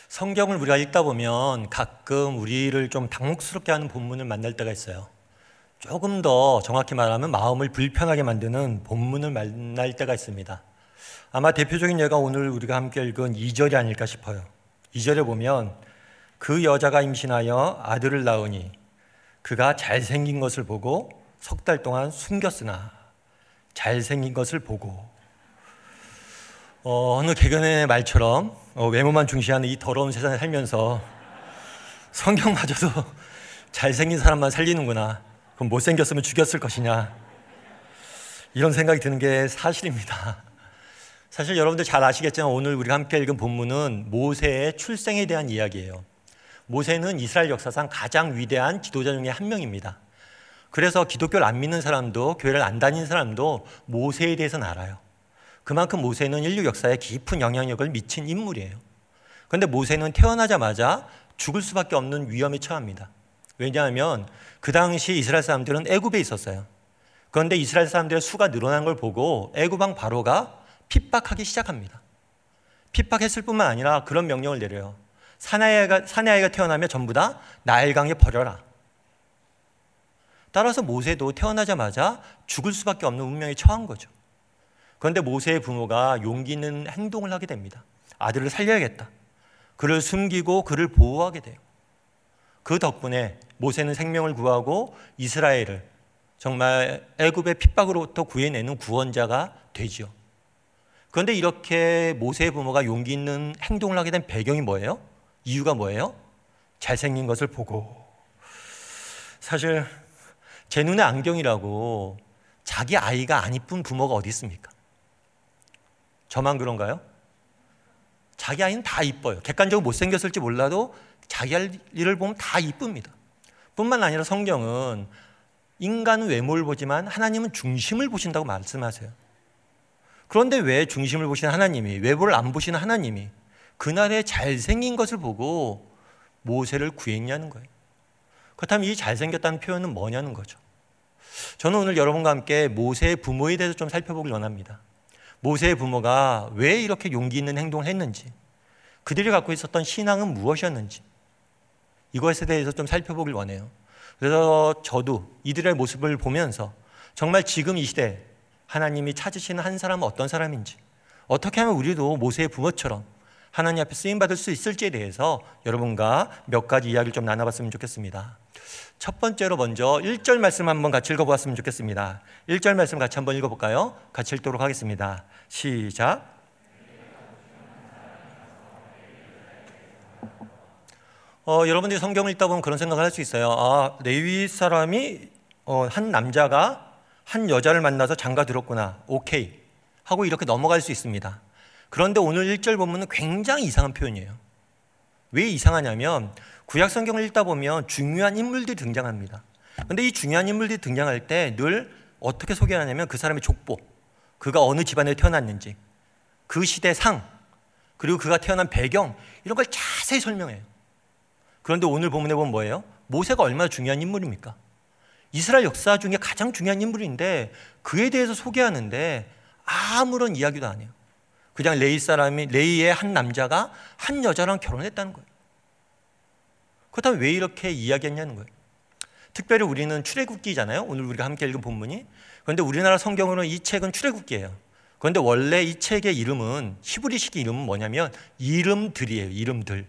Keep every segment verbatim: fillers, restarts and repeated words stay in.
성경을 우리가 읽다 보면 가끔 우리를 좀 당혹스럽게 하는 본문을 만날 때가 있어요. 조금 더 정확히 말하면 마음을 불편하게 만드는 본문을 만날 때가 있습니다. 아마 대표적인 예가 오늘 우리가 함께 읽은 이 절이 아닐까 싶어요. 이 절에 보면 그 여자가 임신하여 아들을 낳으니 그가 잘생긴 것을 보고 석 달 동안 숨겼으나 잘생긴 것을 보고 어, 어느 개그맨의 말처럼 어, 외모만 중시하는 이 더러운 세상에 살면서 성경마저도 잘생긴 사람만 살리는구나. 그럼 못생겼으면 죽였을 것이냐. 이런 생각이 드는 게 사실입니다. 사실 여러분들 잘 아시겠지만 오늘 우리가 함께 읽은 본문은 모세의 출생에 대한 이야기예요. 모세는 이스라엘 역사상 가장 위대한 지도자 중에 한 명입니다. 그래서 기독교를 안 믿는 사람도 교회를 안 다니는 사람도 모세에 대해서는 알아요. 그만큼 모세는 인류 역사에 깊은 영향력을 미친 인물이에요. 그런데 모세는 태어나자마자 죽을 수밖에 없는 위험에 처합니다. 왜냐하면 그 당시 이스라엘 사람들은 애굽에 있었어요. 그런데 이스라엘 사람들의 수가 늘어난 걸 보고 애굽 왕 바로가 핍박하기 시작합니다. 핍박했을 뿐만 아니라 그런 명령을 내려요. 사내아이가, 사내아이가 태어나면 전부 다 나일강에 버려라. 따라서 모세도 태어나자마자 죽을 수밖에 없는 운명에 처한 거죠. 그런데 모세의 부모가 용기 있는 행동을 하게 됩니다. 아들을 살려야겠다. 그를 숨기고 그를 보호하게 돼요. 그 덕분에 모세는 생명을 구하고 이스라엘을 정말 애굽의 핍박으로부터 구해내는 구원자가 되죠. 그런데 이렇게 모세의 부모가 용기 있는 행동을 하게 된 배경이 뭐예요? 이유가 뭐예요? 잘생긴 것을 보고. 사실 제 눈에 안경이라고 자기 아이가 안 이쁜 부모가 어디 있습니까? 저만 그런가요? 자기 아이는 다 이뻐요. 객관적으로 못생겼을지 몰라도 자기 아이를 보면 다 이쁩니다. 뿐만 아니라 성경은 인간은 외모를 보지만 하나님은 중심을 보신다고 말씀하세요. 그런데 왜 중심을 보시는 하나님이, 외모를 안 보시는 하나님이 그날의 잘생긴 것을 보고 모세를 구했냐는 거예요. 그렇다면 이 잘생겼다는 표현은 뭐냐는 거죠. 저는 오늘 여러분과 함께 모세의 부모에 대해서 좀 살펴보길 원합니다. 모세의 부모가 왜 이렇게 용기 있는 행동을 했는지, 그들이 갖고 있었던 신앙은 무엇이었는지, 이것에 대해서 좀 살펴보길 원해요. 그래서 저도 이들의 모습을 보면서 정말 지금 이 시대에 하나님이 찾으시는 한 사람은 어떤 사람인지, 어떻게 하면 우리도 모세의 부모처럼 하나님 앞에 쓰임받을 수 있을지에 대해서 여러분과 몇 가지 이야기를 좀 나눠봤으면 좋겠습니다. 첫 번째로 먼저 일 절 말씀 한번 같이 읽어보았으면 좋겠습니다. 일 절 말씀 같이 한번 읽어볼까요? 같이 읽도록 하겠습니다. 시작. 어, 여러분들이 성경을 읽다 보면 그런 생각을 할 수 있어요. 아, 레위 사람이 어, 한 남자가 한 여자를 만나서 장가 들었구나. 오케이 하고 이렇게 넘어갈 수 있습니다. 그런데 오늘 일 절 본문은 굉장히 이상한 표현이에요. 왜 이상하냐면 구약 성경을 읽다 보면 중요한 인물들이 등장합니다. 그런데 이 중요한 인물들이 등장할 때 늘 어떻게 소개하냐면 그 사람의 족보, 그가 어느 집안에 태어났는지, 그 시대 상, 그리고 그가 태어난 배경, 이런 걸 자세히 설명해요. 그런데 오늘 본문에 보면 뭐예요? 모세가 얼마나 중요한 인물입니까? 이스라엘 역사 중에 가장 중요한 인물인데 그에 대해서 소개하는데 아무런 이야기도 안 해요. 그냥 레위 사람이, 레위의 한 남자가 한 여자랑 결혼했다는 거예요. 그렇다면 왜 이렇게 이야기했냐는 거예요. 특별히 우리는 출애굽기잖아요. 오늘 우리가 함께 읽은 본문이. 그런데 우리나라 성경으로는 이 책은 출애굽기예요. 그런데 원래 이 책의 이름은, 히브리식 이름은 뭐냐면 이름들이에요. 이름들.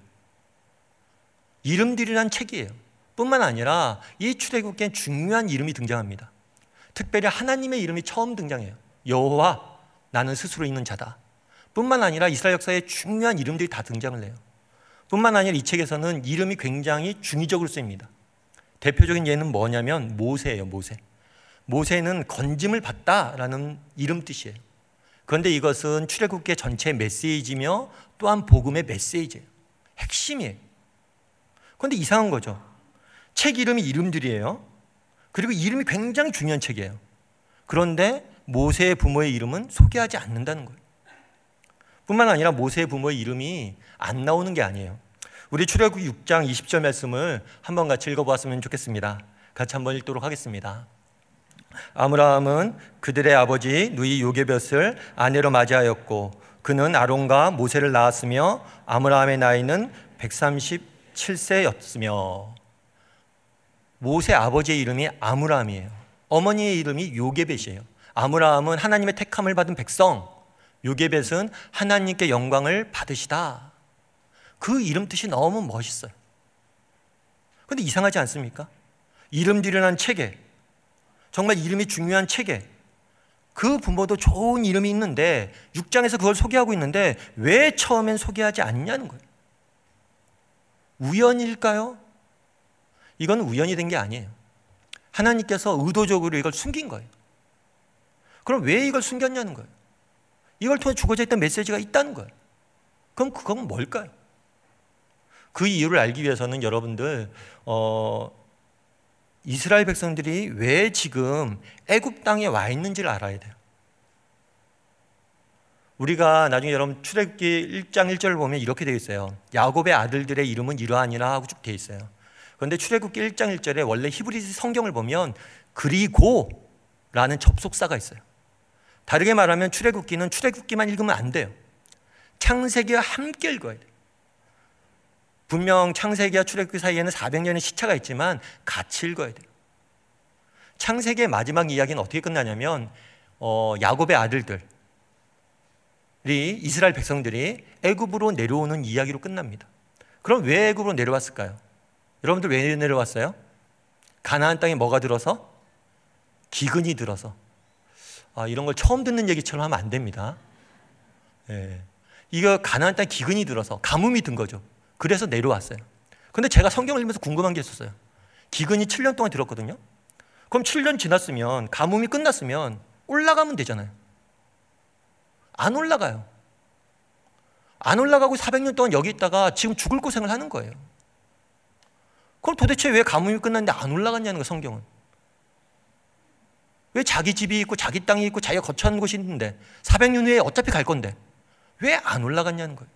이름들이란 책이에요. 뿐만 아니라 이 출애굽기엔 중요한 이름이 등장합니다. 특별히 하나님의 이름이 처음 등장해요. 여호와, 나는 스스로 있는 자다. 뿐만 아니라 이스라엘 역사에 중요한 이름들이 다 등장을 해요. 뿐만 아니라 이 책에서는 이름이 굉장히 중의적으로 쓰입니다. 대표적인 예는 뭐냐면 모세예요. 모세. 모세는 건짐을 받다라는 이름 뜻이에요. 그런데 이것은 출애굽기 전체의 메시지며 또한 복음의 메시지예요. 핵심이에요. 그런데 이상한 거죠. 책 이름이 이름들이에요. 그리고 이름이 굉장히 중요한 책이에요. 그런데 모세의 부모의 이름은 소개하지 않는다는 거예요. 뿐만 아니라 모세의 부모의 이름이 안 나오는 게 아니에요. 우리 출애굽기 육 장 이십 절 말씀을 한번 같이 읽어보았으면 좋겠습니다. 같이 한번 읽도록 하겠습니다. 아므라함은 그들의 아버지 누이 요게벳을 아내로 맞이하였고 그는 아론과 모세를 낳았으며 아므라함의 나이는 백삼십칠 세였으며 모세 아버지의 이름이 아므람이에요. 어머니의 이름이 요게벳이에요. 아므람은 하나님의 택함을 받은 백성, 요게벳은 하나님께 영광을 받으시다. 그 이름 뜻이 너무 멋있어요. 그런데 이상하지 않습니까? 이름들이라는 체계, 정말 이름이 중요한 체계, 그 부모도 좋은 이름이 있는데 육 장에서 그걸 소개하고 있는데 왜 처음엔 소개하지 않냐는 거예요. 우연일까요? 이건 우연이 된 게 아니에요. 하나님께서 의도적으로 이걸 숨긴 거예요. 그럼 왜 이걸 숨겼냐는 거예요. 이걸 통해 주고자 했던 메시지가 있다는 거예요. 그럼 그건 뭘까요? 그 이유를 알기 위해서는 여러분들 어, 이스라엘 백성들이 왜 지금 애굽 땅에 와 있는지를 알아야 돼요. 우리가 나중에 여러분 출애굽기 일 장 일 절을 보면 이렇게 되어 있어요. 야곱의 아들들의 이름은 이러하니라 하고 쭉 되어 있어요. 그런데 출애굽기 일 장 일 절에 원래 히브리 성경을 보면 그리고 라는 접속사가 있어요. 다르게 말하면 출애굽기는 출애굽기만 읽으면 안 돼요. 창세기와 함께 읽어야 돼요. 분명 창세기와 출애굽기 사이에는 사백 년의 시차가 있지만 같이 읽어야 돼요. 창세기의 마지막 이야기는 어떻게 끝나냐면 어, 야곱의 아들들이 이스라엘 백성들이 애굽으로 내려오는 이야기로 끝납니다. 그럼 왜 애굽으로 내려왔을까요? 여러분들 왜 내려왔어요? 가나안 땅에 뭐가 들어서? 기근이 들어서. 아, 이런 걸 처음 듣는 얘기처럼 하면 안 됩니다. 예. 이거 가나안 땅에 기근이 들어서 가뭄이 든 거죠. 그래서 내려왔어요. 근데 제가 성경을 읽으면서 궁금한 게 있었어요. 기근이 칠 년 동안 들었거든요. 그럼 칠 년 지났으면 가뭄이 끝났으면 올라가면 되잖아요. 안 올라가요. 안 올라가고 사백 년 동안 여기 있다가 지금 죽을 고생을 하는 거예요. 그럼 도대체 왜 가뭄이 끝났는데 안 올라갔냐는 거예요, 성경은. 왜 자기 집이 있고 자기 땅이 있고 자기가 거처하는 곳이 있는데 사백 년 후에 어차피 갈 건데 왜 안 올라갔냐는 거예요.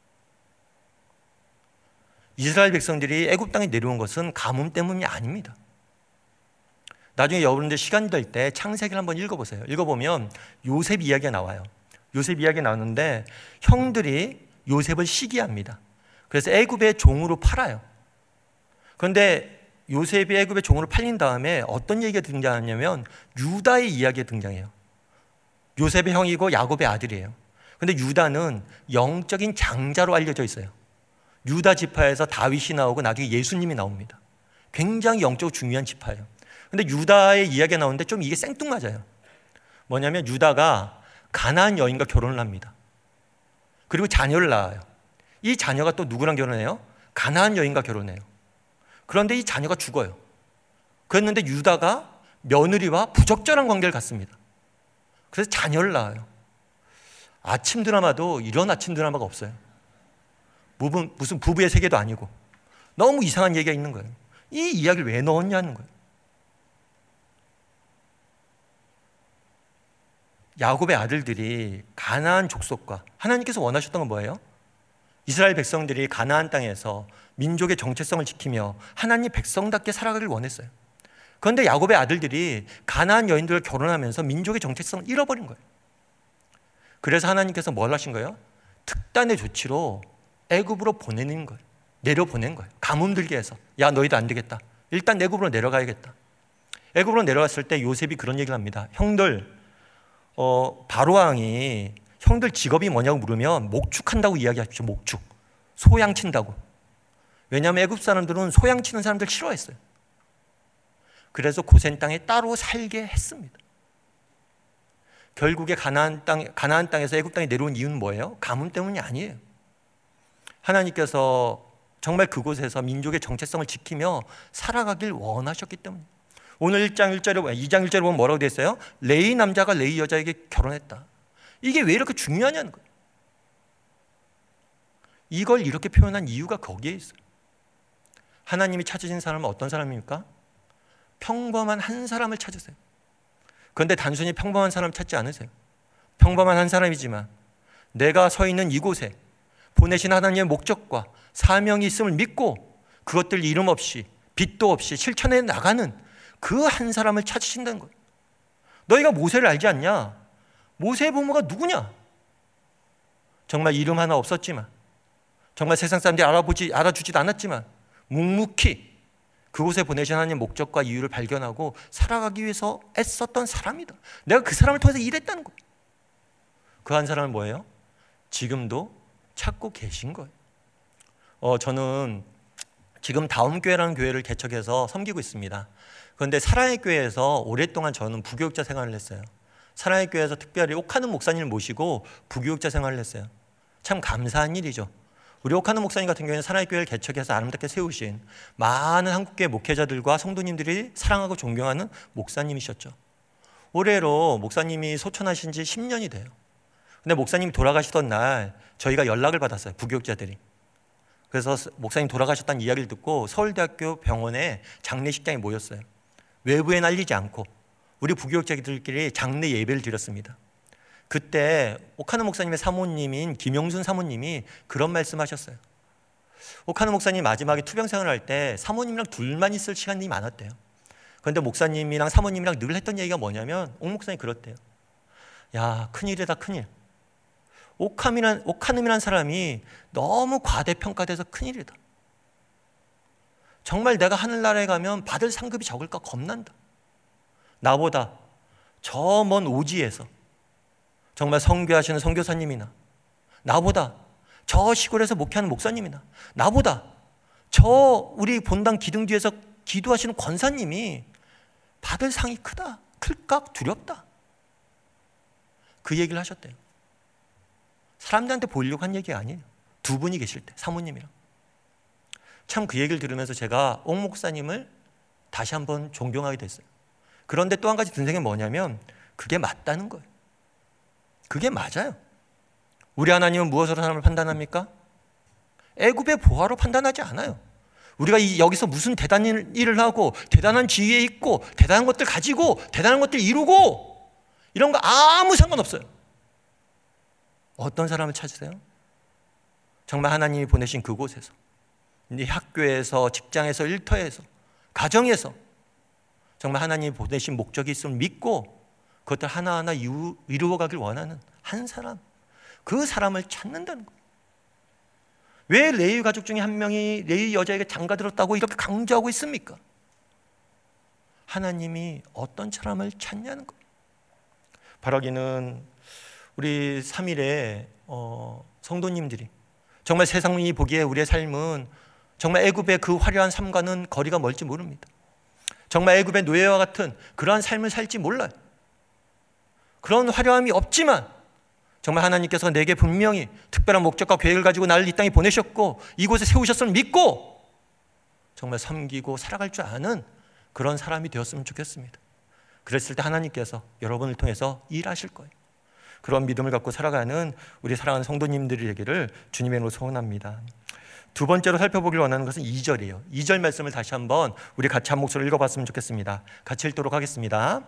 이스라엘 백성들이 애굽 땅에 내려온 것은 가뭄 때문이 아닙니다. 나중에 여러분들 시간이 될 때 창세기를 한번 읽어보세요. 읽어보면 요셉 이야기가 나와요. 요셉 이야기가 나오는데 형들이 요셉을 시기합니다. 그래서 애굽의 종으로 팔아요. 그런데 요셉이 애굽의 종으로 팔린 다음에 어떤 얘기가 등장하냐면 유다의 이야기가 등장해요. 요셉의 형이고 야곱의 아들이에요. 그런데 유다는 영적인 장자로 알려져 있어요. 유다 지파에서 다윗이 나오고 나중에 예수님이 나옵니다. 굉장히 영적으로 중요한 지파예요. 그런데 유다의 이야기가 나오는데 좀 이게 생뚱맞아요. 뭐냐면 유다가 가나안 여인과 결혼을 합니다. 그리고 자녀를 낳아요. 이 자녀가 또 누구랑 결혼해요? 가나안 여인과 결혼해요. 그런데 이 자녀가 죽어요. 그랬는데 유다가 며느리와 부적절한 관계를 갖습니다. 그래서 자녀를 낳아요. 아침 드라마도 이런 아침 드라마가 없어요. 무슨 부부의 세계도 아니고 너무 이상한 얘기가 있는 거예요. 이 이야기를 왜 넣었냐는 거예요. 야곱의 아들들이 가나안 족속과 하나님께서 원하셨던 건 뭐예요? 이스라엘 백성들이 가나안 땅에서 민족의 정체성을 지키며 하나님 백성답게 살아가길 원했어요. 그런데 야곱의 아들들이 가나안 여인들과 결혼하면서 민족의 정체성을 잃어버린 거예요. 그래서 하나님께서 뭘 하신 거예요? 특단의 조치로 애굽으로 보내는 거예요. 내려보낸 거예요. 가뭄 들게 해서. 야, 너희도 안 되겠다. 일단 애굽으로 내려가야겠다. 애굽으로 내려갔을 때 요셉이 그런 얘기를 합니다. 형들, 어, 바로왕이 형들 직업이 뭐냐고 물으면 목축한다고 이야기하십시오. 목축. 소양친다고. 왜냐하면 애굽 사람들은 소양치는 사람들 싫어했어요. 그래서 고센 땅에 따로 살게 했습니다. 결국에 가나안 땅, 가나안 땅에서 애굽 땅에 내려온 이유는 뭐예요? 가뭄 때문이 아니에요. 하나님께서 정말 그곳에서 민족의 정체성을 지키며 살아가길 원하셨기 때문에. 오늘 일 장 일 절에, 이 장 일 절에 보면 뭐라고 되어 있어요? 레위 남자가 레위 여자에게 결혼했다. 이게 왜 이렇게 중요하냐는 거예요. 이걸 이렇게 표현한 이유가 거기에 있어요. 하나님이 찾으신 사람은 어떤 사람입니까? 평범한 한 사람을 찾으세요. 그런데 단순히 평범한 사람을 찾지 않으세요. 평범한 한 사람이지만 내가 서 있는 이곳에 보내신 하나님의 목적과 사명이 있음을 믿고 그것들 이름 없이 빛도 없이 실천해 나가는 그 한 사람을 찾으신다는 거예요. 너희가 모세를 알지 않냐? 모세의 부모가 누구냐? 정말 이름 하나 없었지만 정말 세상 사람들이 알아보지, 알아주지도 않았지만 묵묵히 그곳에 보내신 하나님의 목적과 이유를 발견하고 살아가기 위해서 애썼던 사람이다. 내가 그 사람을 통해서 일했다는 거예요. 그 한 사람은 뭐예요? 지금도 찾고 계신 거예요. 어, 저는 지금 다음교회라는 교회를 개척해서 섬기고 있습니다. 그런데 사랑의 교회에서 오랫동안 저는 부교육자 생활을 했어요. 사랑의 교회에서 특별히 옥하는 목사님을 모시고 부교육자 생활을 했어요. 참 감사한 일이죠. 우리 옥하는 목사님 같은 경우에는 사랑의 교회를 개척해서 아름답게 세우신 많은 한국교회 목회자들과 성도님들이 사랑하고 존경하는 목사님이셨죠. 올해로 목사님이 소천하신 지 십 년이 돼요. 근데 목사님이 돌아가시던 날 저희가 연락을 받았어요. 부교육자들이. 그래서 목사님 돌아가셨다는 이야기를 듣고 서울대학교 병원에 장례식장에 모였어요. 외부에 알리지 않고 우리 부교육자들끼리 장례 예배를 드렸습니다. 그때 옥하는 목사님의 사모님인 김용순 사모님이 그런 말씀하셨어요. 옥하는 목사님 마지막에 투병생활을 할 때 사모님이랑 둘만 있을 시간이 많았대요. 그런데 목사님이랑 사모님이랑 늘 했던 얘기가 뭐냐면 옥 목사님이 그렇대요. 야, 큰일이다 큰일. 옥하님이란, 옥하님이란 사람이 너무 과대평가돼서 큰일이다. 정말 내가 하늘나라에 가면 받을 상급이 적을까 겁난다. 나보다 저 먼 오지에서 정말 선교하시는 선교사님이나 나보다 저 시골에서 목회하는 목사님이나 나보다 저 우리 본당 기둥 뒤에서 기도하시는 권사님이 받을 상이 크다, 클까 두렵다. 그 얘기를 하셨대요. 사람들한테 보이려고 한 얘기가 아니에요. 두 분이 계실 때 사모님이랑. 참 그 얘기를 들으면서 제가 옥 목사님을 다시 한번 존경하게 됐어요. 그런데 또 한 가지 든 생각이 뭐냐면 그게 맞다는 거예요. 그게 맞아요. 우리 하나님은 무엇으로 사람을 판단합니까? 애굽의 보화로 판단하지 않아요. 우리가 이, 여기서 무슨 대단한 일을 하고 대단한 지위에 있고 대단한 것들 가지고 대단한 것들 이루고 이런 거 아무 상관없어요. 어떤 사람을 찾으세요? 정말 하나님이 보내신 그곳에서, 네 학교에서, 직장에서, 일터에서, 가정에서 정말 하나님이 보내신 목적이 있음을 믿고 그것들 하나하나 이루어가길 원하는 한 사람, 그 사람을 찾는다는 거예요. 왜 레위 가족 중에 한 명이 레위 여자에게 장가들었다고 이렇게 강조하고 있습니까? 하나님이 어떤 사람을 찾냐는 거예요. 바라기는 우리 삼 일에 어, 성도님들이 정말 세상이 보기에 우리의 삶은 정말 애굽의 그 화려한 삶과는 거리가 멀지 모릅니다. 정말 애굽의 노예와 같은 그러한 삶을 살지 몰라요. 그런 화려함이 없지만 정말 하나님께서 내게 분명히 특별한 목적과 계획을 가지고 나를 이 땅에 보내셨고 이곳에 세우셨음을 믿고 정말 섬기고 살아갈 줄 아는 그런 사람이 되었으면 좋겠습니다. 그랬을 때 하나님께서 여러분을 통해서 일하실 거예요. 그런 믿음을 갖고 살아가는 우리 사랑하는 성도님들이 되기를 주님의 이름으로 소원합니다. 두 번째로 살펴보길 원하는 것은 이 절이에요. 이 절 말씀을 다시 한번 우리 같이 한 목소리로 읽어봤으면 좋겠습니다. 같이 읽도록 하겠습니다.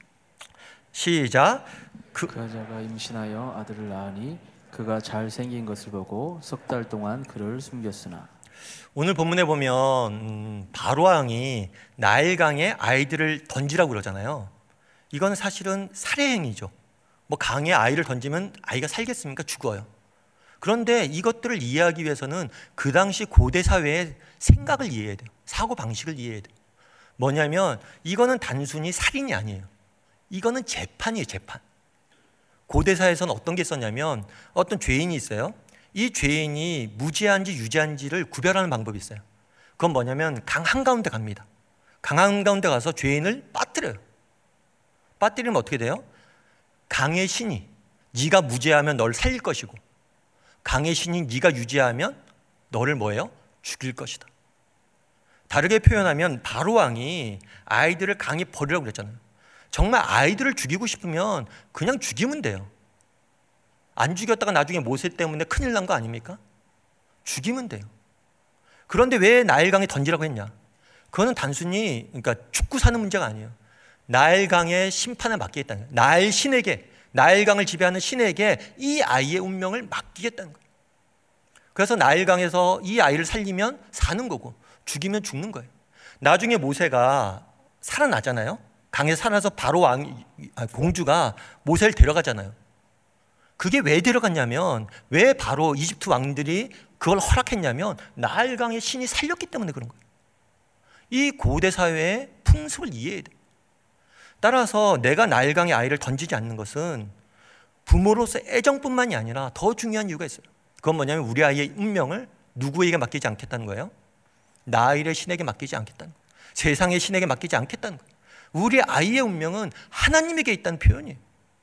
시작. 그, 그 여자가 임신하여 아들을 낳으니 그가 잘생긴 것을 보고 석 달 동안 그를 숨겼으나. 오늘 본문에 보면 음, 바로 왕이 나일강에 아이들을 던지라고 그러잖아요. 이건 사실은 살해 행위죠. 뭐 강에 아이를 던지면 아이가 살겠습니까? 죽어요. 그런데 이것들을 이해하기 위해서는 그 당시 고대 사회의 생각을 이해해야 돼요. 사고 방식을 이해해야 돼요. 뭐냐면 이거는 단순히 살인이 아니에요. 이거는 재판이에요. 재판. 고대 사회에서는 어떤 게 있었냐면 어떤 죄인이 있어요. 이 죄인이 무죄한지 유죄한지를 구별하는 방법이 있어요. 그건 뭐냐면 강 한가운데 갑니다. 강 한가운데 가서 죄인을 빠뜨려요. 빠뜨리면 어떻게 돼요? 강의 신이 네가 무죄하면 너를 살릴 것이고 강의 신이 네가 유죄하면 너를 뭐예요? 죽일 것이다. 다르게 표현하면 바로 왕이 아이들을 강에 버리라고 그랬잖아요. 정말 아이들을 죽이고 싶으면 그냥 죽이면 돼요. 안 죽였다가 나중에 모세 때문에 큰일 난 거 아닙니까? 죽이면 돼요. 그런데 왜 나일강에 던지라고 했냐? 그거는 단순히 그러니까 죽고 사는 문제가 아니에요. 나일강의 심판을 맡기겠다는 거예요. 나일 신에게, 나일강을 지배하는 신에게 이 아이의 운명을 맡기겠다는 거예요. 그래서 나일강에서 이 아이를 살리면 사는 거고 죽이면 죽는 거예요. 나중에 모세가 살아나잖아요. 강에 살아서 바로 왕, 공주가 모세를 데려가잖아요. 그게 왜 데려갔냐면 왜 바로 이집트 왕들이 그걸 허락했냐면 나일강의 신이 살렸기 때문에 그런 거예요. 이 고대 사회의 풍습을 이해해야 돼요. 따라서 내가 나일강의 아이를 던지지 않는 것은 부모로서 애정뿐만이 아니라 더 중요한 이유가 있어요. 그건 뭐냐면 우리 아이의 운명을 누구에게 맡기지 않겠다는 거예요. 나일의 신에게 맡기지 않겠다는 거예요. 세상의 신에게 맡기지 않겠다는 거예요. 우리 아이의 운명은 하나님에게 있다는 표현이에요.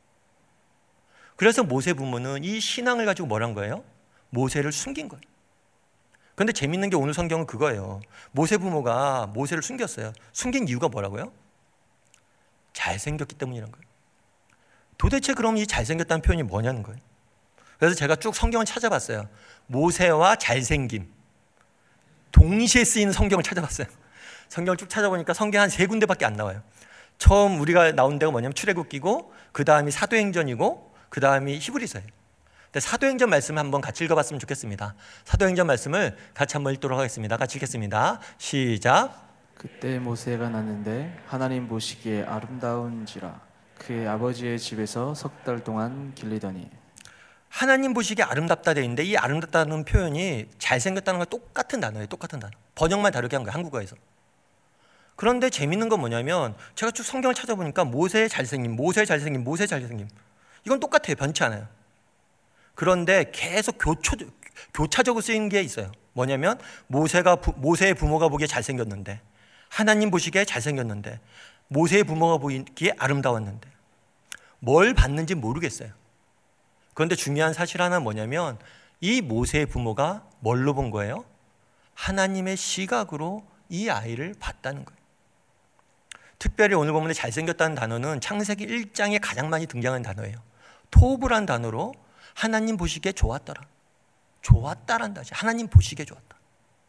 그래서 모세 부모는 이 신앙을 가지고 뭐란 거예요? 모세를 숨긴 거예요. 그런데 재밌는 게 오늘 성경은 그거예요. 모세 부모가 모세를 숨겼어요. 숨긴 이유가 뭐라고요? 잘생겼기 때문이란 거예요. 도대체 그럼 이 잘생겼다는 표현이 뭐냐는 거예요. 그래서 제가 쭉 성경을 찾아봤어요. 모세와 잘생김 동시에 쓰이는 성경을 찾아봤어요. 성경을 쭉 찾아보니까 성경 한 세 군데밖에 안 나와요. 처음 우리가 나온 데가 뭐냐면 출애굽기고, 그 다음이 사도행전이고, 그 다음이 히브리서예요. 근데 사도행전 말씀을 한번 같이 읽어봤으면 좋겠습니다. 사도행전 말씀을 같이 한번 읽도록 하겠습니다. 같이 읽겠습니다. 시작. 그때 모세가 났는데 하나님 보시기에 아름다운지라 그의 아버지의 집에서 석 달 동안 길리더니. 하나님 보시기에 아름답다 되어 있는데 이 아름답다는 표현이 잘생겼다는 건 똑같은 단어예요. 똑같은 단어. 번역만 다르게 한 거예요. 한국어에서. 그런데 재밌는 건 뭐냐면 제가 쭉 성경을 찾아보니까 모세의 잘생김, 모세의 잘생김, 모세의 잘생김 이건 똑같아요. 변치 않아요. 그런데 계속 교초, 교차적으로 쓰이는 게 있어요. 뭐냐면 모세가 부, 모세의 부모가 보기에 잘생겼는데, 하나님 보시기에 잘생겼는데, 모세의 부모가 보기에 아름다웠는데, 뭘 봤는지 모르겠어요. 그런데 중요한 사실 하나는 뭐냐면 이 모세의 부모가 뭘로 본 거예요? 하나님의 시각으로 이 아이를 봤다는 거예요. 특별히 오늘 본문에 잘생겼다는 단어는 창세기 일 장에 가장 많이 등장하는 단어예요. 토브란 단어로 하나님 보시기에 좋았더라. 좋았다란 단어. 하나님 보시기에 좋았다.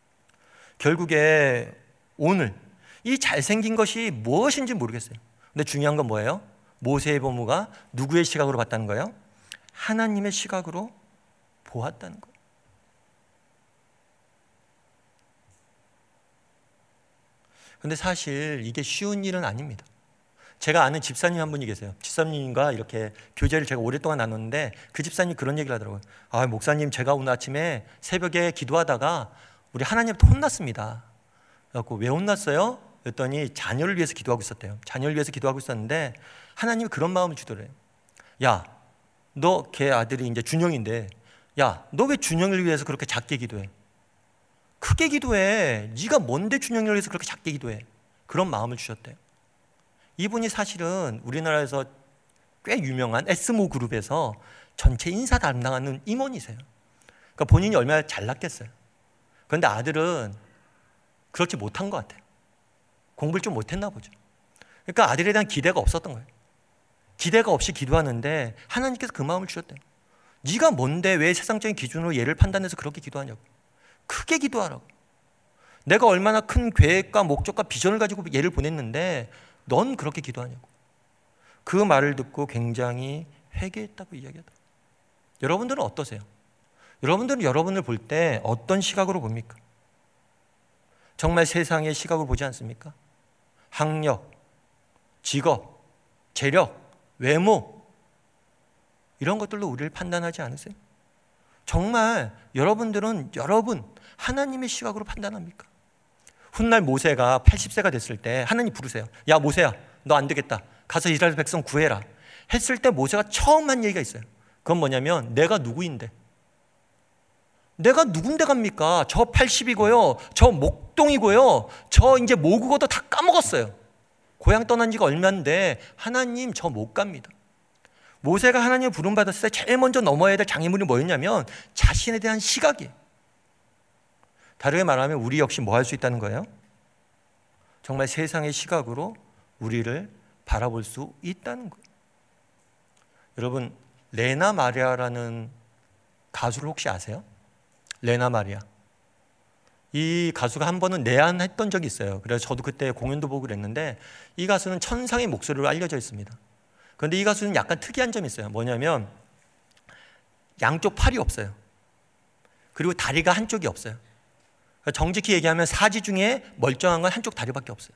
결국에 오늘 이 잘생긴 것이 무엇인지 모르겠어요. 근데 중요한 건 뭐예요? 모세의 부모가 누구의 시각으로 봤다는 거예요? 하나님의 시각으로 보았다는 거예요. 근데 사실 이게 쉬운 일은 아닙니다. 제가 아는 집사님 한 분이 계세요. 집사님과 이렇게 교제를 제가 오랫동안 나눴는데 그 집사님이 그런 얘기를 하더라고요. 아, 목사님, 제가 오늘 아침에 새벽에 기도하다가 우리 하나님한테 혼났습니다. 그래갖고 왜 혼났어요? 그랬더니 자녀를 위해서 기도하고 있었대요. 자녀를 위해서 기도하고 있었는데 하나님이 그런 마음을 주더래요. 야, 너 걔 아들이 이제 준영인데, 야, 너 왜 준영을 위해서 그렇게 작게 기도해? 크게 기도해. 네가 뭔데 준영을 위해서 그렇게 작게 기도해? 그런 마음을 주셨대요. 이분이 사실은 우리나라에서 꽤 유명한 에스모 그룹에서 전체 인사 담당하는 임원이세요. 그러니까 본인이 얼마나 잘났겠어요. 그런데 아들은 그렇지 못한 것 같아요. 공부를 좀 못했나 보죠. 그러니까 아들에 대한 기대가 없었던 거예요. 기대가 없이 기도하는데 하나님께서 그 마음을 주셨대요. 네가 뭔데 왜 세상적인 기준으로 얘를 판단해서 그렇게 기도하냐고. 크게 기도하라고. 내가 얼마나 큰 계획과 목적과 비전을 가지고 얘를 보냈는데 넌 그렇게 기도하냐고. 그 말을 듣고 굉장히 회개했다고 이야기하더라고요. 여러분들은 어떠세요? 여러분들은 여러분을 볼 때 어떤 시각으로 봅니까? 정말 세상의 시각으로 보지 않습니까? 학력, 직업, 재력, 외모 이런 것들로 우리를 판단하지 않으세요? 정말 여러분들은 여러분 하나님의 시각으로 판단합니까? 훗날 모세가 팔십 세가 됐을 때 하나님 부르세요. 야, 모세야, 너 안 되겠다. 가서 이스라엘 백성 구해라. 했을 때 모세가 처음 한 얘기가 있어요. 그건 뭐냐면 내가 누구인데? 내가 누군데 갑니까? 저 팔십이고요. 저 목동이고요. 저 이제 모국어도 다 까먹었어요. 고향 떠난 지가 얼마인데 하나님 저 못 갑니다. 모세가 하나님을 부름받았을 때 제일 먼저 넘어야 될 장애물이 뭐였냐면 자신에 대한 시각이에요. 다르게 말하면 우리 역시 뭐 할 수 있다는 거예요? 정말 세상의 시각으로 우리를 바라볼 수 있다는 거예요. 여러분, 레나 마리아라는 가수를 혹시 아세요? 레나 마리아. 이 가수가 한 번은 내한했던 적이 있어요. 그래서 저도 그때 공연도 보고 그랬는데 이 가수는 천상의 목소리로 알려져 있습니다. 그런데 이 가수는 약간 특이한 점이 있어요. 뭐냐면 양쪽 팔이 없어요. 그리고 다리가 한쪽이 없어요. 정직히 얘기하면 사지 중에 멀쩡한 건 한쪽 다리밖에 없어요.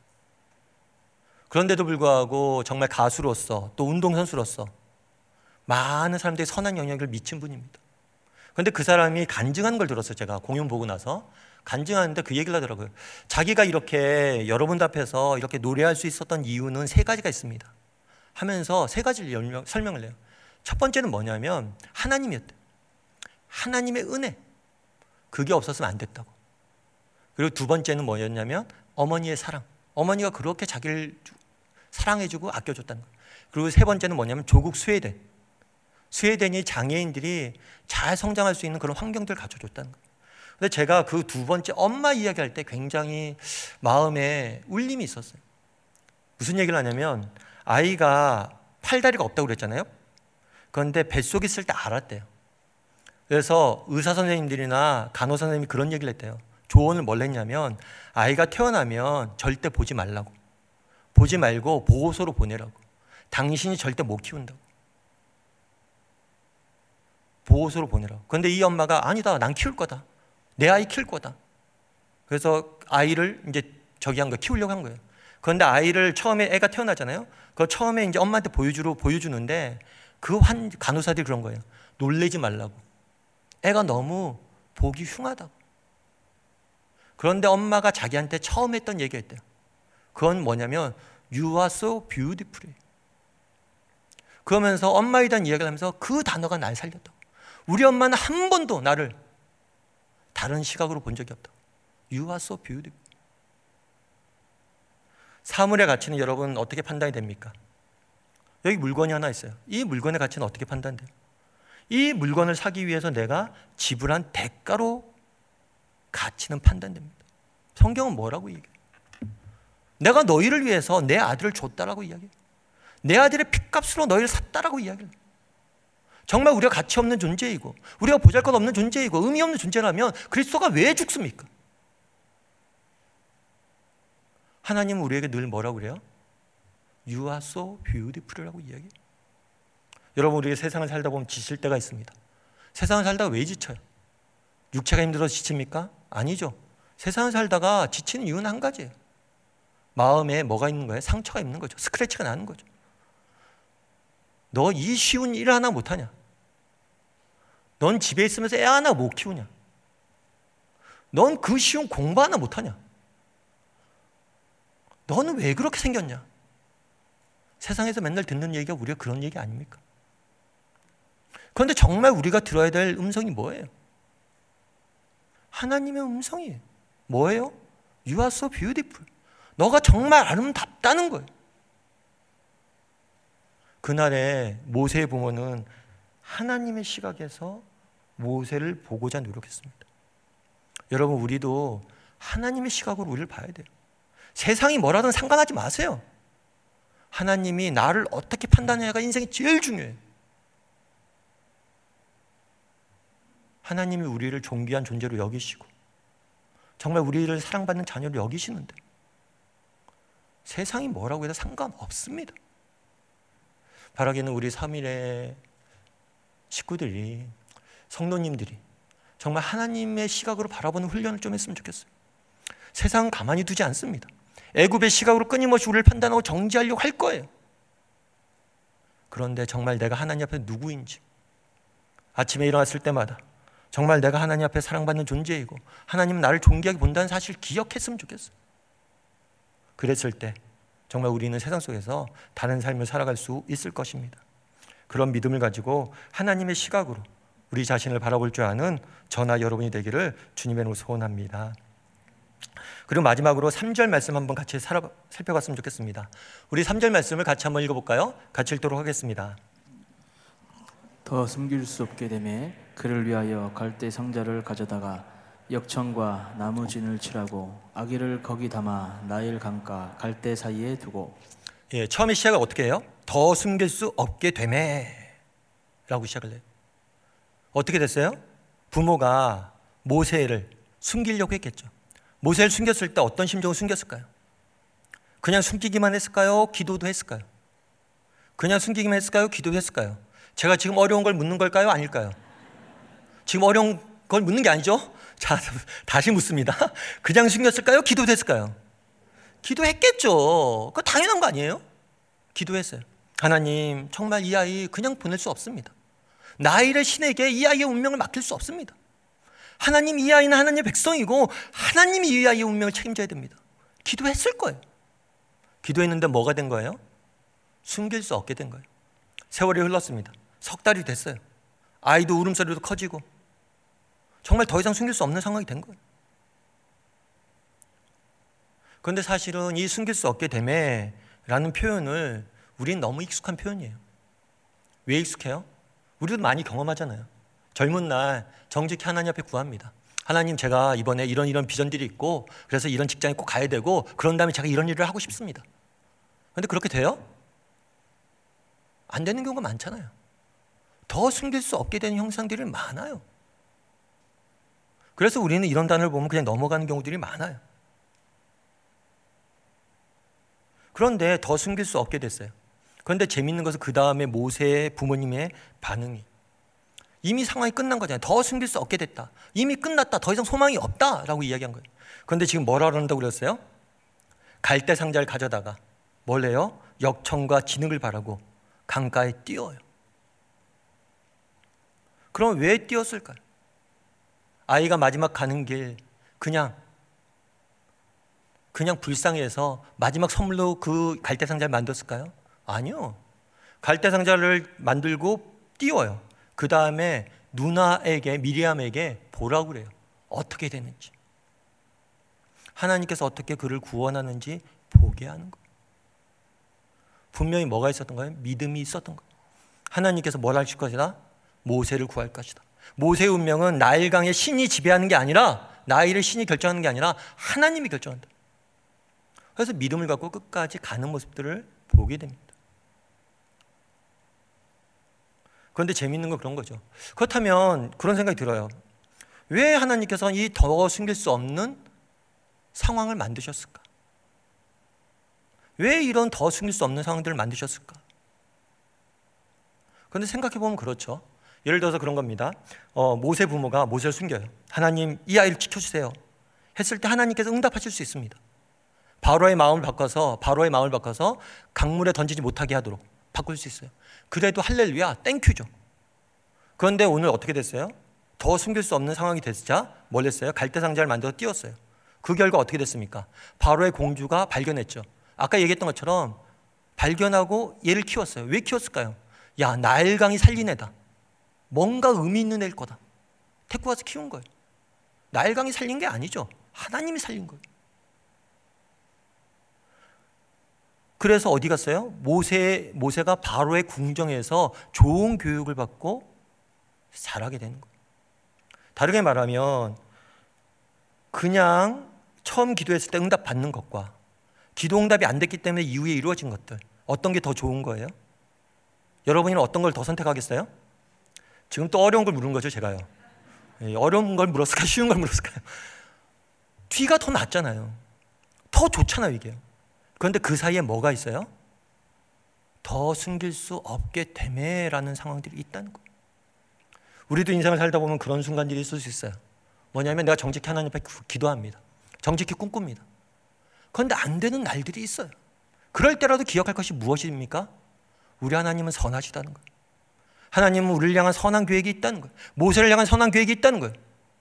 그런데도 불구하고 정말 가수로서 또 운동선수로서 많은 사람들이 선한 영향을 미친 분입니다. 근데 그 사람이 간증하는 걸 들었어요. 제가 공연 보고 나서 간증하는데 그 얘기를 하더라고요. 자기가 이렇게 여러분들 앞에서 이렇게 노래할 수 있었던 이유는 세 가지가 있습니다 하면서 세 가지를 설명을 해요. 첫 번째는 뭐냐면 하나님이었대요. 하나님의 은혜, 그게 없었으면 안 됐다고. 그리고 두 번째는 뭐였냐면 어머니의 사랑, 어머니가 그렇게 자기를 사랑해주고 아껴줬다는 거예요. 그리고 세 번째는 뭐냐면 조국 스웨덴, 스웨덴이 장애인들이 잘 성장할 수 있는 그런 환경들을 갖춰줬다는 거예요. 근데 제가 그 두 번째 엄마 이야기할 때 굉장히 마음에 울림이 있었어요. 무슨 얘기를 하냐면 아이가 팔다리가 없다고 그랬잖아요. 그런데 뱃속에 있을 때 알았대요. 그래서 의사 선생님들이나 간호사 선생님이 그런 얘기를 했대요. 조언을 뭘 했냐면 아이가 태어나면 절대 보지 말라고, 보지 말고 보호소로 보내라고, 당신이 절대 못 키운다고, 보호소로 보내라고. 그런데 이 엄마가 아니다, 난 키울 거다, 내 아이 키울 거다. 그래서 아이를 이제 저기 한 거 키우려고 한 거예요. 그런데 아이를 처음에 애가 태어나잖아요. 그 처음에 이제 엄마한테 보여주러 보여주는데 그 환 간호사들이 그런 거예요. 놀래지 말라고, 애가 너무 보기 흉하다고. 그런데 엄마가 자기한테 처음 했던 얘기였대요. 그건 뭐냐면 You are so beautiful. 그러면서 엄마에 대한 이야기를 하면서 그 단어가 날 살렸다고. 우리 엄마는 한 번도 나를 다른 시각으로 본 적이 없다고. You are so beautiful. 사물의 가치는 여러분 어떻게 판단이 됩니까? 여기 물건이 하나 있어요. 이 물건의 가치는 어떻게 판단돼요? 이 물건을 사기 위해서 내가 지불한 대가로 가치는 판단됩니다. 성경은 뭐라고 얘기해요? 내가 너희를 위해서 내 아들을 줬다라고 이야기해요. 내 아들의 핏값으로 너희를 샀다라고 이야기해요. 정말 우리가 가치 없는 존재이고 우리가 보잘것없는 존재이고 의미 없는 존재라면 그리스도가 왜 죽습니까? 하나님은 우리에게 늘 뭐라고 그래요? You are so beautiful이라고 이야기해요. 여러분, 우리가 세상을 살다 보면 지칠 때가 있습니다. 세상을 살다가 왜 지쳐요? 육체가 힘들어서 지칩니까? 아니죠. 세상을 살다가 지치는 이유는 한 가지예요. 마음에 뭐가 있는 거예요? 상처가 있는 거죠. 스크래치가 나는 거죠. 너 이 쉬운 일 하나 못하냐? 넌 집에 있으면서 애 하나 못 키우냐? 넌 그 쉬운 공부 하나 못하냐? 너는 왜 그렇게 생겼냐? 세상에서 맨날 듣는 얘기가 우리가 그런 얘기 아닙니까? 그런데 정말 우리가 들어야 될 음성이 뭐예요? 하나님의 음성이에요. 뭐예요? You are so beautiful. 너가 정말 아름답다는 거예요. 그날에 모세의 부모는 하나님의 시각에서 모세를 보고자 노력했습니다. 여러분, 우리도 하나님의 시각으로 우리를 봐야 돼요. 세상이 뭐라든 상관하지 마세요. 하나님이 나를 어떻게 판단해야가 인생이 제일 중요해요. 하나님이 우리를 존귀한 존재로 여기시고 정말 우리를 사랑받는 자녀로 여기시는데 세상이 뭐라고 해도 상관없습니다. 바라기는 우리 삼일의 식구들이, 성도님들이 정말 하나님의 시각으로 바라보는 훈련을 좀 했으면 좋겠어요. 세상은 가만히 두지 않습니다. 애굽의 시각으로 끊임없이 우리를 판단하고 정죄하려고 할 거예요. 그런데 정말 내가 하나님 앞에 누구인지, 아침에 일어났을 때마다 정말 내가 하나님 앞에 사랑받는 존재이고 하나님은 나를 존귀하게 본다는 사실을 기억했으면 좋겠어요. 그랬을 때 정말 우리는 세상 속에서 다른 삶을 살아갈 수 있을 것입니다. 그런 믿음을 가지고 하나님의 시각으로 우리 자신을 바라볼 줄 아는 저나 여러분이 되기를 주님의 이름으로 소원합니다. 그리고 마지막으로 삼 절 말씀 한번 같이 살펴봤으면 좋겠습니다. 우리 삼 절 말씀을 같이 한번 읽어볼까요? 같이 읽도록 하겠습니다. 더 숨길 수 없게 되매 그를 위하여 갈대 상자를 가져다가 역청과 나무진을 칠하고 아기를 거기 담아 나일 강가 갈대 사이에 두고. 예, 처음에 시작을 어떻게 해요? 더 숨길 수 없게 되매 라고 시작을 해요. 어떻게 됐어요? 부모가 모세를 숨기려고 했겠죠. 모세를 숨겼을 때 어떤 심정으로 숨겼을까요? 그냥 숨기기만 했을까요? 기도도 했을까요? 그냥 숨기기만 했을까요? 기도도 했을까요? 제가 지금 어려운 걸 묻는 걸까요? 아닐까요? 지금 어려운 걸 묻는 게 아니죠? 자, 다시 묻습니다. 그냥 숨겼을까요? 기도도 했을까요? 기도했겠죠. 그거 당연한 거 아니에요? 기도했어요. 하나님, 정말 이 아이 그냥 보낼 수 없습니다. 나일의 신에게 이 아이의 운명을 맡길 수 없습니다. 하나님, 이 아이는 하나님의 백성이고 하나님이 이 아이의 운명을 책임져야 됩니다. 기도했을 거예요. 기도했는데 뭐가 된 거예요? 숨길 수 없게 된 거예요. 세월이 흘렀습니다. 석 달이 됐어요. 아이도 울음소리도 커지고 정말 더 이상 숨길 수 없는 상황이 된 거예요. 그런데 사실은 이 숨길 수 없게 됨에 라는 표현을 우리는 너무 익숙한 표현이에요. 왜 익숙해요? 우리도 많이 경험하잖아요. 젊은 날 정직히 하나님 앞에 구합니다. 하나님, 제가 이번에 이런 이런 비전들이 있고 그래서 이런 직장에 꼭 가야 되고 그런 다음에 제가 이런 일을 하고 싶습니다. 그런데 그렇게 돼요? 안 되는 경우가 많잖아요. 더 숨길 수 없게 되는 형상들이 많아요. 그래서 우리는 이런 단어를 보면 그냥 넘어가는 경우들이 많아요. 그런데 더 숨길 수 없게 됐어요. 그런데 재밌는 것은 그 다음에 모세의 부모님의 반응이, 이미 상황이 끝난 거잖아요. 더 숨길 수 없게 됐다. 이미 끝났다. 더 이상 소망이 없다라고 이야기한 거예요. 그런데 지금 뭐라 그런다고 그랬어요? 갈대 상자를 가져다가 뭘 해요? 역청과 진흙을 바르고 강가에 띄워요. 그럼 왜 띄웠을까요? 아이가 마지막 가는 길 그냥 그냥 불쌍해서 마지막 선물로 그 갈대 상자를 만들었을까요? 아니요. 갈대 상자를 만들고 띄워요. 그 다음에 누나에게, 미리암에게 보라고 그래요. 어떻게 되는지, 하나님께서 어떻게 그를 구원하는지 보게 하는 거예요. 분명히 뭐가 있었던 거예요? 믿음이 있었던 거예요. 하나님께서 뭘 하실 것이다? 모세를 구할 것이다. 모세의 운명은 나일강의 신이 지배하는 게 아니라, 나일의 신이 결정하는 게 아니라 하나님이 결정한다. 그래서 믿음을 갖고 끝까지 가는 모습들을 보게 됩니다. 그런데 재미있는 건 그런 거죠. 그렇다면 그런 생각이 들어요. 왜 하나님께서 이 더 숨길 수 없는 상황을 만드셨을까? 왜 이런 더 숨길 수 없는 상황들을 만드셨을까? 그런데 생각해보면 그렇죠. 예를 들어서 그런 겁니다. 어, 모세 부모가 모세를 숨겨요. 하나님, 이 아이를 지켜주세요 했을 때 하나님께서 응답하실 수 있습니다. 바로의 마음을 바꿔서 바로의 마음을 바꿔서 강물에 던지지 못하게 하도록 바꿀 수 있어요. 그래도 할렐루야, 땡큐죠. 그런데 오늘 어떻게 됐어요? 더 숨길 수 없는 상황이 됐자 뭘 했어요? 갈대 상자를 만들어 띄웠어요. 그 결과 어떻게 됐습니까? 바로의 공주가 발견했죠. 아까 얘기했던 것처럼 발견하고 얘를 키웠어요. 왜 키웠을까요? 야, 나일강이 살린 애다. 뭔가 의미 있는 애일 거다. 데리고 와서 키운 거예요. 나일강이 살린 게 아니죠. 하나님이 살린 거예요. 그래서 어디 갔어요? 모세, 모세가 바로의 궁정에서 좋은 교육을 받고 자라게 되는 거예요. 다르게 말하면 그냥 처음 기도했을 때 응답 받는 것과 기도 응답이 안 됐기 때문에 이후에 이루어진 것들, 어떤 게 더 좋은 거예요? 여러분은 어떤 걸 더 선택하겠어요? 지금 또 어려운 걸 물은 거죠, 제가요. 어려운 걸 물었을까요? 쉬운 걸 물었을까요? 뒤가 더 낫잖아요. 더 좋잖아요, 이게. 그런데 그 사이에 뭐가 있어요? 더 숨길 수 없게 되매라는 상황들이 있다는 거예요. 우리도 인생을 살다 보면 그런 순간들이 있을 수 있어요. 뭐냐면 내가 정직히 하나님 앞에 기도합니다. 정직히 꿈꿉니다. 그런데 안 되는 날들이 있어요. 그럴 때라도 기억할 것이 무엇입니까? 우리 하나님은 선하시다는 거예요. 하나님은 우리를 향한 선한 계획이 있다는 거예요. 모세를 향한 선한 계획이 있다는 거예요.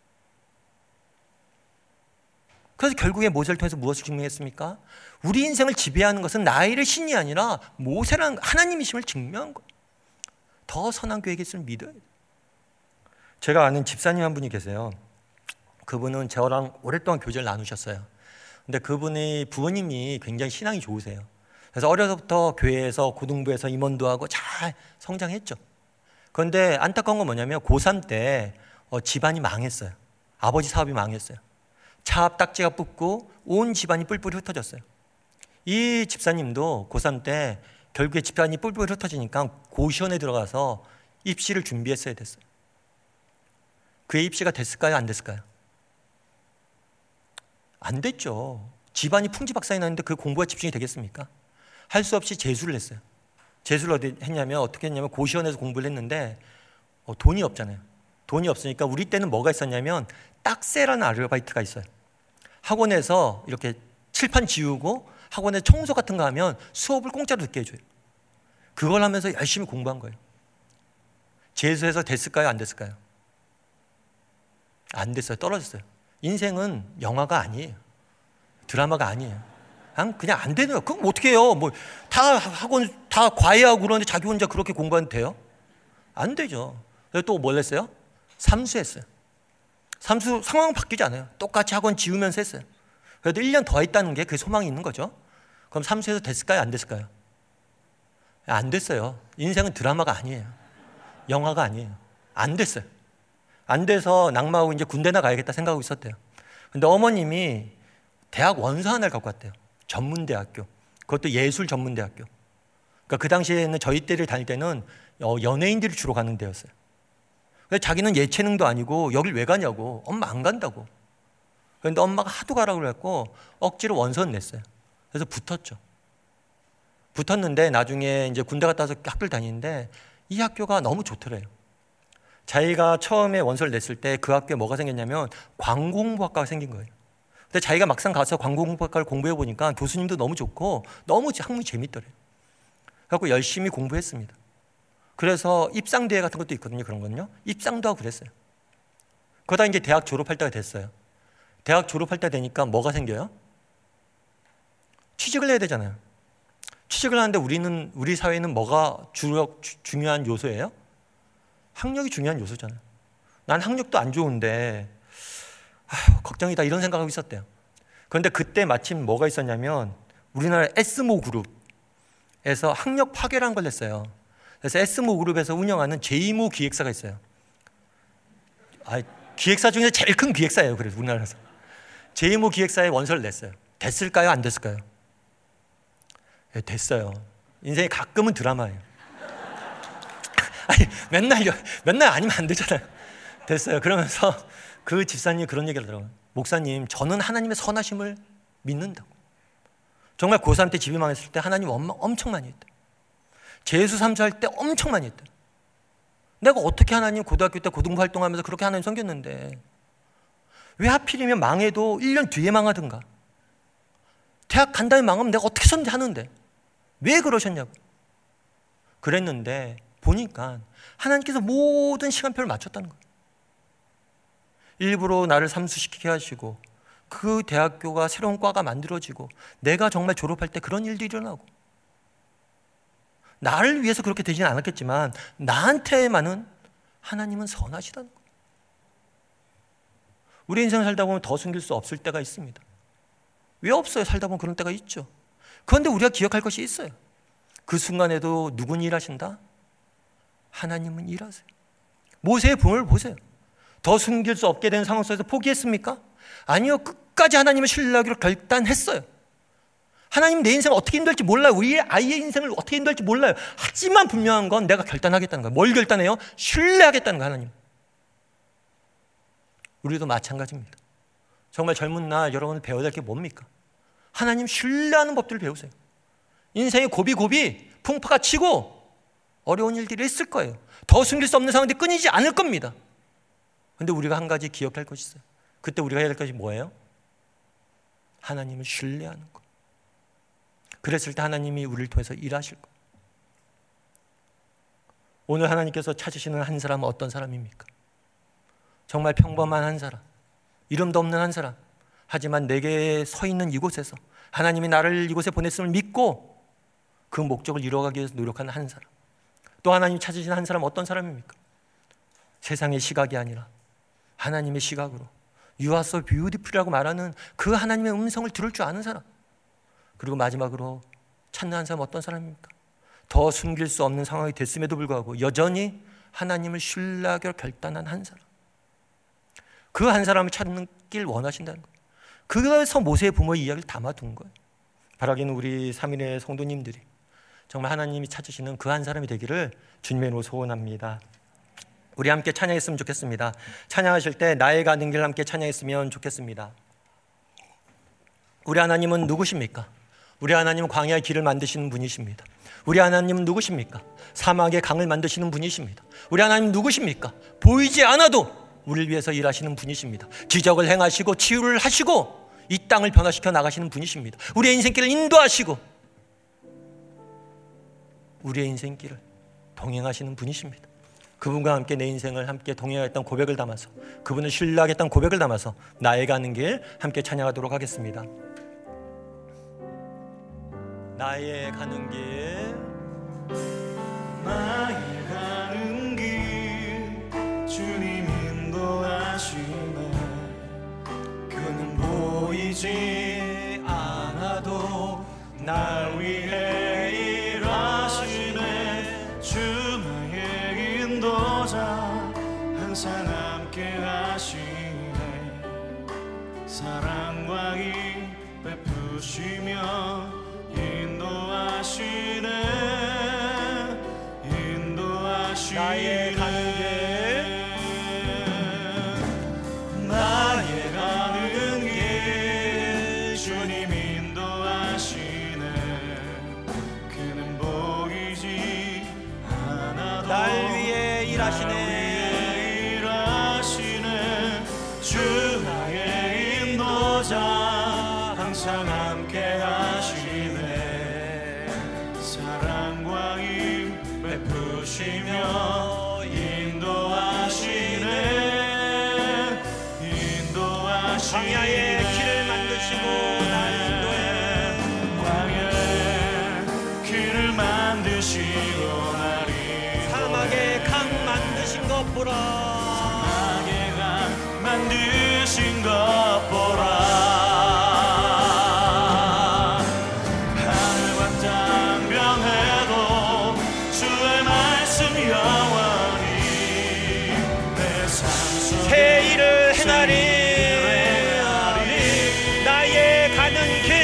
그래서 결국에 모세를 통해서 무엇을 증명했습니까? 우리 인생을 지배하는 것은 나일의 신이 아니라 모세라는 하나님이심을 증명한 거예요. 더 선한 계획이 있음을 믿어야 돼요. 제가 아는 집사님 한 분이 계세요. 그분은 저랑 오랫동안 교제를 나누셨어요. 근데 그분의 부모님이 굉장히 신앙이 좋으세요. 그래서 어려서부터 교회에서 고등부에서 임원도 하고 잘 성장했죠. 그런데 안타까운 건 뭐냐면 고삼 때 어, 집안이 망했어요. 아버지 사업이 망했어요. 차 앞 딱지가 뽑고 온 집안이 뿔뿔이 흩어졌어요. 이 집사님도 고삼 때 결국에 집안이 뿔뿔이 흩어지니까 고시원에 들어가서 입시를 준비했어야 됐어요. 그의 입시가 됐을까요? 안 됐을까요? 안 됐죠. 집안이 풍지박산이 났는데 그 공부에 집중이 되겠습니까? 할 수 없이 재수를 했어요. 재수를 어디 했냐면 어떻게 했냐면 고시원에서 공부를 했는데 어, 돈이 없잖아요. 돈이 없으니까 우리 때는 뭐가 있었냐면 딱새라는 아르바이트가 있어요. 학원에서 이렇게 칠판 지우고 학원에 청소 같은 거 하면 수업을 공짜로 듣게 해줘요. 그걸 하면서 열심히 공부한 거예요. 재수해서 됐을까요? 안 됐을까요? 안 됐어요. 떨어졌어요. 인생은 영화가 아니에요. 드라마가 아니에요. 그냥, 그냥 안 되는 거예요. 그럼 어떻게 해요? 뭐 다 학원 다 과외하고 그러는데 자기 혼자 그렇게 공부하면 돼요? 안 되죠. 그래서 또 뭘 했어요? 삼수했어요. 삼수 상황은 바뀌지 않아요. 똑같이 학원 지우면서 했어요. 그래도 일 년 더 했다는 게 그 소망이 있는 거죠. 그럼 삼수해서 됐을까요? 안 됐을까요? 안 됐어요. 인생은 드라마가 아니에요. 영화가 아니에요. 안 됐어요. 안 돼서 낙마하고 이제 군대나 가야겠다 생각하고 있었대요. 근데 어머님이 대학 원서 하나를 갖고 왔대요. 전문대학교. 그것도 예술 전문대학교. 그러니까 그 당시에는 저희 때를 다닐 때는 연예인들이 주로 가는 데였어요. 그래서 자기는 예체능도 아니고 여길 왜 가냐고. 엄마 안 간다고. 그런데 엄마가 하도 가라고 그랬고 억지로 원서는 냈어요. 그래서 붙었죠. 붙었는데 나중에 이제 군대 갔다 와서 학교를 다니는데 이 학교가 너무 좋더래요. 자기가 처음에 원서를 냈을 때 그 학교에 뭐가 생겼냐면 광고홍보학과가 생긴 거예요. 근데 자기가 막상 가서 광고홍보학과를 공부해 보니까 교수님도 너무 좋고 너무 학문이 재밌더래요. 그래서 열심히 공부했습니다. 그래서 입상대회 같은 것도 있거든요. 그런 건요. 입상도 하고 그랬어요. 그러다 이제 대학 졸업할 때가 됐어요. 대학 졸업할 때 되니까 뭐가 생겨요? 취직을 해야 되잖아요. 취직을 하는데 우리는 우리 사회는 뭐가 주력 주, 중요한 요소예요? 학력이 중요한 요소잖아요. 난 학력도 안 좋은데 아휴, 걱정이다 이런 생각하고 있었대요. 그런데 그때 마침 뭐가 있었냐면 우리나라 에스모 그룹에서 학력 파괴라는 걸 냈어요. 그래서 에스모 그룹에서 운영하는 제이모 기획사가 있어요. 아, 기획사 중에 제일 큰 기획사예요. 그래서 우리나라에서 제이모 기획사에 원서를 냈어요. 됐을까요? 안 됐을까요? 네, 됐어요. 인생이 가끔은 드라마예요. 아니, 맨날 맨날 아니면 안 되잖아요. 됐어요. 그러면서 그 집사님이 그런 얘기를 하더라고요. 목사님, 저는 하나님의 선하심을 믿는다고. 정말 고삼 때 집이 망했을 때 하나님 엄청 많이 했대. 재수 삼수할 때 엄청 많이 했대. 내가 어떻게 하나님 고등학교 때 고등부 활동하면서 그렇게 하나님 섬겼는데 왜 하필이면 망해도 일 년 뒤에 망하든가. 대학 간 다음에 망하면 내가 어떻게 선대하는데 왜 그러셨냐고. 그랬는데 보니까 하나님께서 모든 시간표를 맞췄다는 거예요. 일부러 나를 삼수시키게 하시고 그 대학교가 새로운 과가 만들어지고 내가 정말 졸업할 때 그런 일도 일어나고 나를 위해서 그렇게 되지는 않았겠지만 나한테만은 하나님은 선하시다는 거예요. 우리 인생을 살다 보면 더 숨길 수 없을 때가 있습니다. 왜 없어요? 살다 보면 그런 때가 있죠. 그런데 우리가 기억할 것이 있어요. 그 순간에도 누군 일하신다? 하나님은 일하세요. 모세의 부흥을 보세요. 더 숨길 수 없게 된 상황 속에서 포기했습니까? 아니요. 끝까지 하나님을 신뢰하기로 결단했어요. 하나님 내 인생 어떻게 힘들지 몰라요. 우리 아이의 인생을 어떻게 힘들지 몰라요. 하지만 분명한 건 내가 결단하겠다는 거예요. 뭘 결단해요? 신뢰하겠다는 거예요. 하나님. 우리도 마찬가지입니다. 정말 젊은 날 여러분은 배워야 될 게 뭡니까? 하나님 신뢰하는 법들을 배우세요. 인생의 고비고비 풍파가 치고 어려운 일들이 있을 거예요. 더 숨길 수 없는 상황들이 끊이지 않을 겁니다. 그런데 우리가 한 가지 기억할 것이 있어요. 그때 우리가 해야 될 것이 뭐예요? 하나님을 신뢰하는 것. 그랬을 때 하나님이 우리를 통해서 일하실 거예요. 오늘 하나님께서 찾으시는 한 사람은 어떤 사람입니까? 정말 평범한 한 사람, 이름도 없는 한 사람, 하지만 내게 서 있는 이곳에서 하나님이 나를 이곳에 보냈음을 믿고 그 목적을 이루어가기 위해서 노력하는 한 사람. 또 하나님이 찾으시는 한 사람은 어떤 사람입니까? 세상의 시각이 아니라 하나님의 시각으로 You are so beautiful이라고 말하는 그 하나님의 음성을 들을 줄 아는 사람. 그리고 마지막으로 찾는 한 사람은 어떤 사람입니까? 더 숨길 수 없는 상황이 됐음에도 불구하고 여전히 하나님을 신뢰하기로 결단한 한 사람. 그 한 사람을 찾길 원하신다는 거예요. 그래서 모세의 부모의 이야기를 담아둔 거예요. 바라기는 우리 삼일의 성도님들이 정말 하나님이 찾으시는 그 한 사람이 되기를 주님의 이름으로 소원합니다. 우리 함께 찬양했으면 좋겠습니다. 찬양하실 때 나의 가는 길 함께 찬양했으면 좋겠습니다. 우리 하나님은 누구십니까? 우리 하나님은 광야의 길을 만드시는 분이십니다. 우리 하나님은 누구십니까? 사막의 강을 만드시는 분이십니다. 우리 하나님은 누구십니까? 보이지 않아도 우리를 위해서 일하시는 분이십니다. 기적을 행하시고 치유를 하시고 이 땅을 변화시켜 나가시는 분이십니다. 우리의 인생길을 인도하시고 우리의 인생길을 동행하시는 분이십니다. 그분과 함께 내 인생을 함께 동행하겠다는 고백을 담아서, 그분을 신뢰하겠다는 고백을 담아서 나의 가는 길 함께 찬양하도록 하겠습니다. 나의 가는 길, 나의 가는 길 주님 인도하시네. 그는 보이지 않아도 날 위해 일하시네. 주 나의 인도자 항상 함께 하시네. 사랑과 힘 베푸시며 인도하시네. 인도하시네. 나의 가는 길, 나의 가는 길 주님 인도하시네. 그는 보이지 않아도 날 위해 일하시네. 일하시네. 주 나의 인도자 항상 함께 하시네. 사랑과 힘 베푸시며 인도하시네. 인도하시네. 광야의 길을 만드시고 날 인도해. 광야의 길을 만드시고 날 인도해. 사막의 강 만드신 것 보라. 사막의 강 만드신 것 보라. 새 일을 행하리. 나의 가는 길,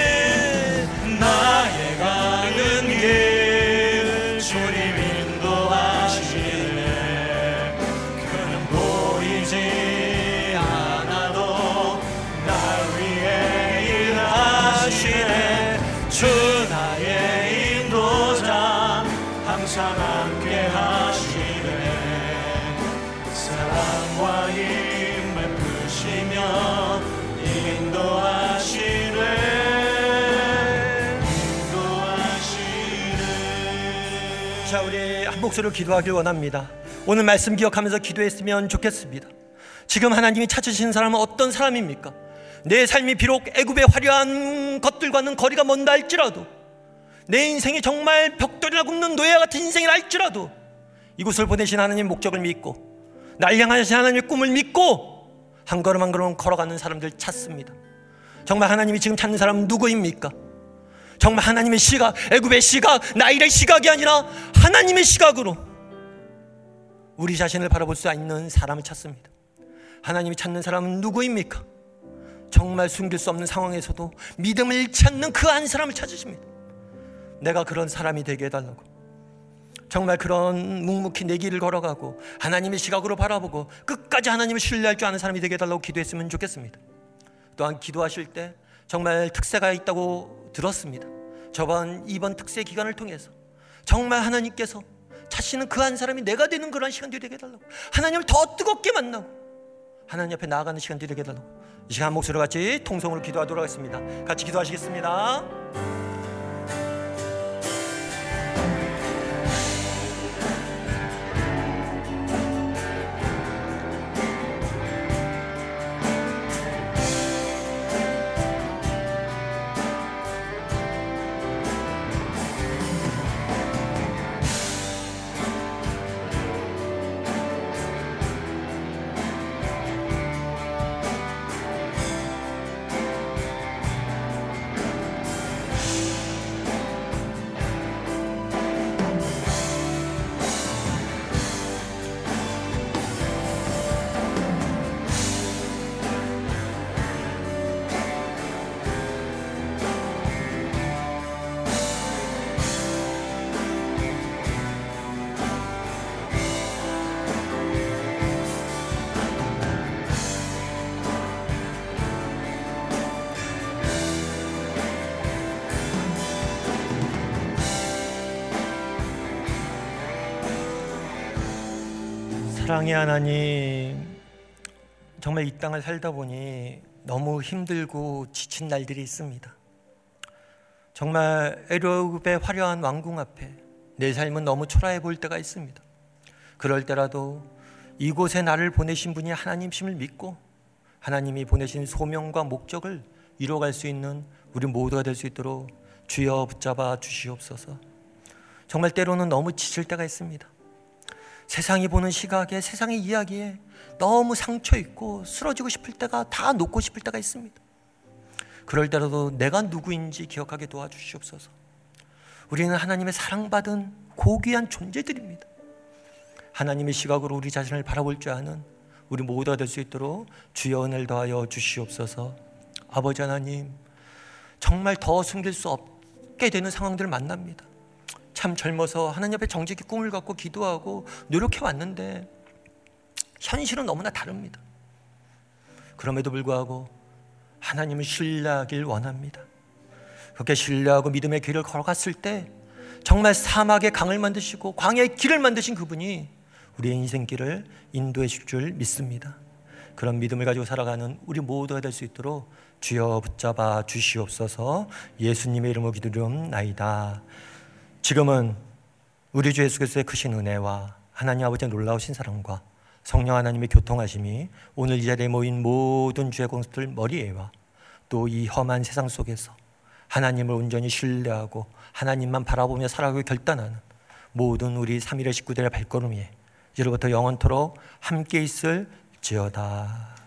나의 가는 길 주님 인도하시네. 그는 보이지 않아도 날 위해 일하시네. 주 나의 인도자 항상 함께 하시네. 사랑과 힘 베푸시며 인도하시네. 인도하시네. 자, 우리 한 목소리로 기도하길 원합니다. 오늘 말씀 기억하면서 기도했으면 좋겠습니다. 지금 하나님이 찾으신 사람은 어떤 사람입니까? 내 삶이 비록 애굽의 화려한 것들과는 거리가 먼다 할지라도, 내 인생이 정말 벽돌이나 굽는 노예 같은 인생이라 할지라도, 이곳을 보내신 하나님의 목적을 믿고 날 향하신 하나님의 꿈을 믿고 한 걸음 한 걸음 걸어가는 사람들 찾습니다. 정말 하나님이 지금 찾는 사람은 누구입니까? 정말 하나님의 시각, 애굽의 시각, 나일의 시각이 아니라 하나님의 시각으로 우리 자신을 바라볼 수 있는 사람을 찾습니다. 하나님이 찾는 사람은 누구입니까? 정말 숨길 수 없는 상황에서도 믿음을 잃지 않는 그 한 사람을 찾으십니다. 내가 그런 사람이 되게 해달라고, 정말 그런 묵묵히 내 길을 걸어가고 하나님의 시각으로 바라보고 끝까지 하나님을 신뢰할 줄 아는 사람이 되게 해달라고 기도했으면 좋겠습니다. 또한 기도하실 때 정말 특세가 있다고 들었습니다. 저번 이번 특세 기간을 통해서 정말 하나님께서 찾으시는 그 한 사람이 내가 되는 그런 시간들이 되게 해달라고, 하나님을 더 뜨겁게 만나고 하나님 앞에 나아가는 시간들이 되게 해달라고, 이 시간 목소리로 같이 통성으로 기도하도록 하겠습니다. 같이 기도하시겠습니다. 사랑의 하나님, 정말 이 땅을 살다 보니 너무 힘들고 지친 날들이 있습니다. 정말 애굽의 화려한 왕궁 앞에 내 삶은 너무 초라해 보일 때가 있습니다. 그럴 때라도 이곳에 나를 보내신 분이 하나님심을 믿고 하나님이 보내신 소명과 목적을 이루어갈 수 있는 우리 모두가 될 수 있도록 주여 붙잡아 주시옵소서. 정말 때로는 너무 지칠 때가 있습니다. 세상이 보는 시각에, 세상의 이야기에 너무 상처 있고 쓰러지고 싶을 때가, 다 놓고 싶을 때가 있습니다. 그럴 때라도 내가 누구인지 기억하게 도와주시옵소서. 우리는 하나님의 사랑받은 고귀한 존재들입니다. 하나님의 시각으로 우리 자신을 바라볼 줄 아는 우리 모두가 될 수 있도록 주여 은혜를 더하여 주시옵소서. 아버지 하나님, 정말 더 숨길 수 없게 되는 상황들을 만납니다. 참 젊어서 하나님 앞에 정직히 꿈을 갖고 기도하고 노력해 왔는데 현실은 너무나 다릅니다. 그럼에도 불구하고 하나님을 신뢰하길 원합니다. 그렇게 신뢰하고 믿음의 길을 걸어갔을 때 정말 사막의 강을 만드시고 광야의 길을 만드신 그분이 우리의 인생길을 인도해 주실 줄 믿습니다. 그런 믿음을 가지고 살아가는 우리 모두가 될 수 있도록 주여 붙잡아 주시옵소서. 예수님의 이름으로 기도드리옵나이다. 지금은 우리 주 예수 그리스도의 크신 은혜와 하나님 아버지의 놀라우신 사랑과 성령 하나님의 교통하심이 오늘 이 자리에 모인 모든 주의 공수들 머리에와 또 이 험한 세상 속에서 하나님을 온전히 신뢰하고 하나님만 바라보며 살아가고 결단하는 모든 우리 삼일의 식구들의 발걸음 위에 이제로부터 영원토록 함께 있을지어다.